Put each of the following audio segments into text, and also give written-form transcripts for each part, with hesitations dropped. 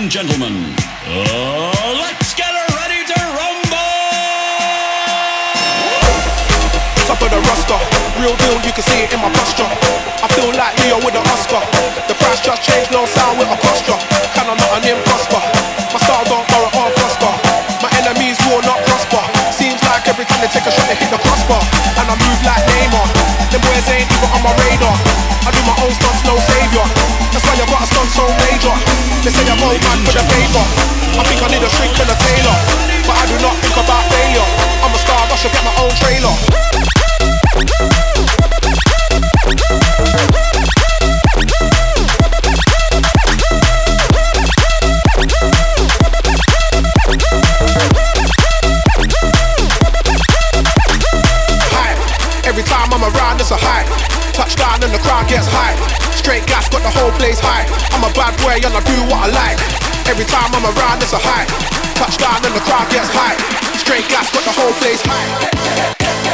and gentlemen, let's get ready to rumble! Top of the roster, real deal, you can see it in my posture. I feel like Leo with an Oscar. The price just changed, no sound with a posture. Kinda not an imposter. My style don't borrow or foster. My enemies will not prosper. Seems like every time they take a shot they hit the crossbar. And I move like Neymar. Them boys ain't even on my radar. I do my own stunts, no savior. That's why I got a stunt so major. They say I'm old man for the paper. I think I need a shrink and a tailor, but I do not think about failure. I'm a star, I should get my own trailer. Every time I'm around, it's a high. Touchdown and the crowd gets high. Straight gas, got the whole place high. I'm a bad boy and I do what I like. Every time I'm around, it's a high. Touchdown and the crowd gets high. Straight gas, got the whole place high.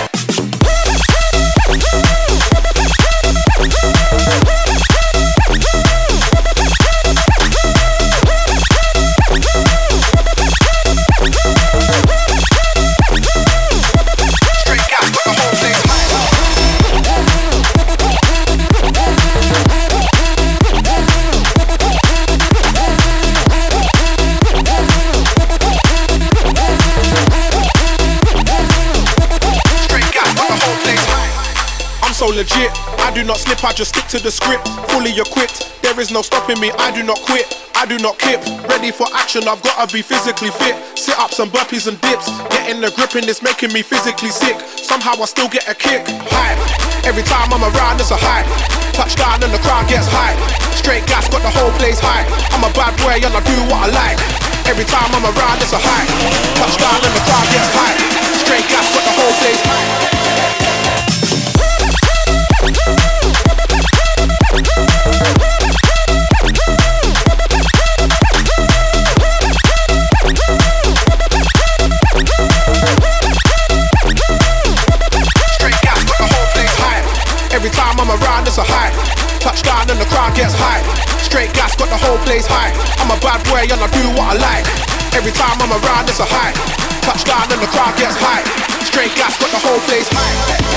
So legit, I do not slip, I just stick to the script. Fully equipped, there is no stopping me, I do not quit, I do not kip. Ready for action, I've gotta be physically fit. Sit-ups and burpees and dips, getting the grip and it's making me physically sick. Somehow I still get a kick, high. Every time I'm around, it's a high. Touchdown and the crowd gets high. Straight gas, got the whole place high. I'm a bad boy and I do what I like. Every time I'm around, it's a high. Touchdown and the crowd gets high. Straight gas, got the whole place high. Every time I'm around, it's a high. Touchdown and the crowd gets high. Straight gas, got the whole place high. I'm a bad boy and I do what I like. Every time I'm around, it's a high. Touchdown and the crowd gets high. Straight gas, got the whole place high.